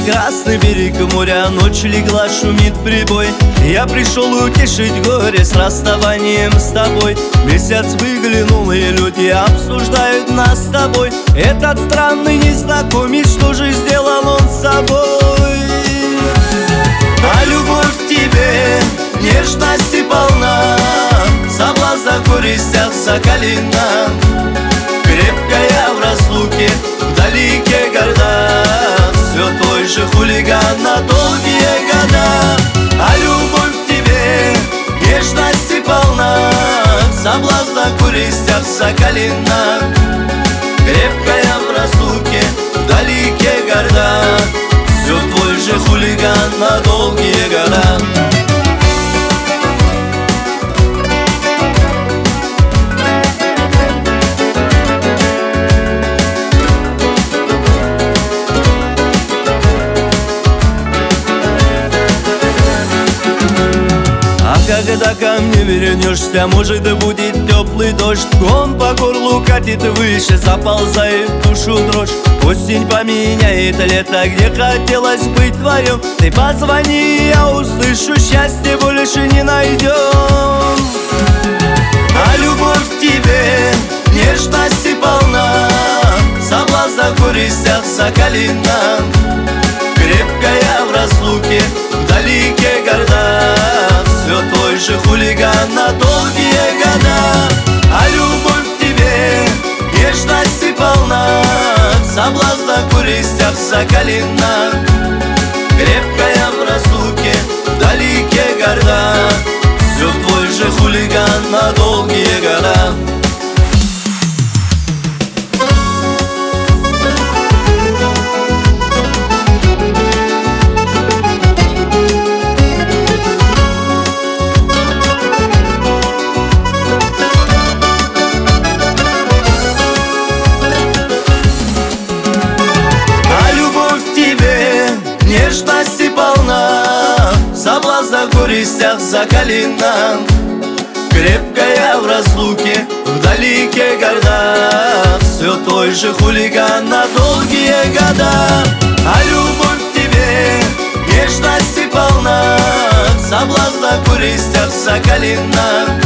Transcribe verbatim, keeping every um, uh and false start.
прекрасный берег моря, ночь легла, шумит прибой. Я пришел утешить горе с расставанием с тобой. Месяц выглянул, и люди обсуждают нас с тобой. Этот странный незнакомец, что же сделал он с собой? А любовь к тебе нежность и полна, соблазна в горестях соколина, крепкая в разлуке, вдалеке горда, все твой же хулиган на долгие года. А любовь к тебе нежность и полна, соблазна в горестях соколина, крепкая в разлуке, вдалеке горда, все твой же хулиган на долгие года. Когда ко мне вернешься, может будет теплый дождь, он по горлу катит выше, заползает в душу дрожь. Осень поменяет лето, где хотелось быть вдвоем. Ты позвони, я услышу, счастье больше не найдем. А любовь к тебе нежность и полна, соблазна в горестях соколина, крепкая в разлуке, вдалеке горда, все твой же хулиган на долгие года. А любовь к тебе нежность и полна, соблазна в горестях соколина, крепкая в разлуке, вдалеке горда, все твой же хулиган на долгие года. Нежность и полна, соблазна в горестях соколина, крепкая в разлуке, вдалеке горда, все твой же хулиган на долгие года. А любовь к тебе нежность и полна, соблазна в горестях соколина,